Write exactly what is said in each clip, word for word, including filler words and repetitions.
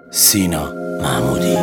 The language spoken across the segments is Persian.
سینا محمودی.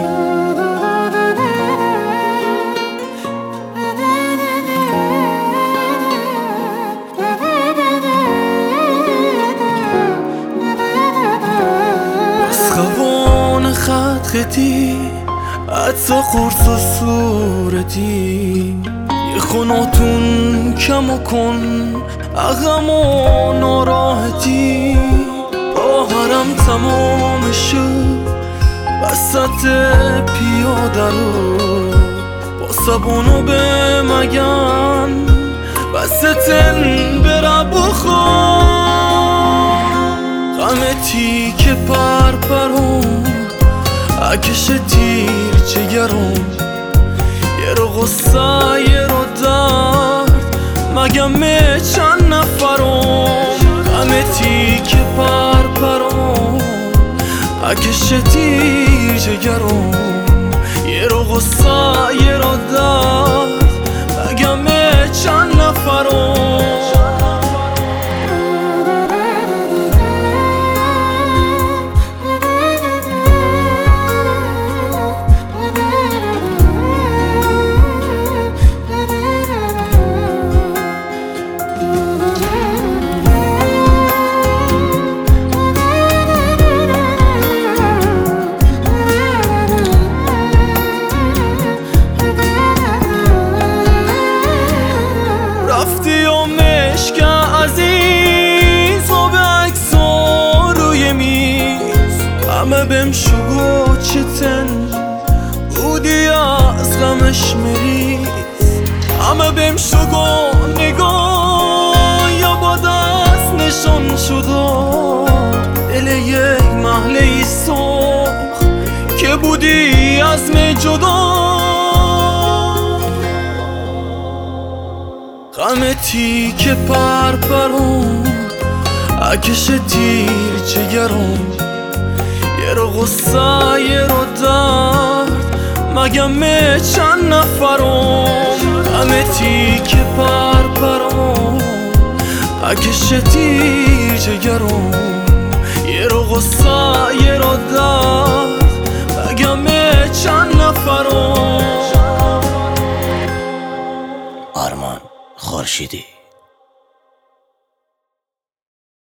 خوان خط خطی عطا قرص و صورتی یه خوناتون کم کن اغم و ناراحتی با حرم تمام شد وسط پیاده رو با سبونو به مگن وسطن بره بخور غمتی که پر پرون اکش تیر جگرون یه رو غصه یه رو درد مگمه چند نفرون غمتی که پر پرون اکش تیر جگرون یه رو غصه یه رو درد مگمه چند نفرون رفتی و مشک عزیز و به عکس روی میز همه بهم شگو چتن بودی از غمش مریض همه بهم شگو نگاه یا با دست نشان شد دل یک محله سرخ که بودی از می جدا غمتی که پر پرون اکش تیر جگرون یه رو غصه یه رو درد مگمه چند نفرون غمتی که پر پرون اکش تیر جگرون یه رو غصه یه رو درد مگمه چند نفرون آرمان خورشیدی.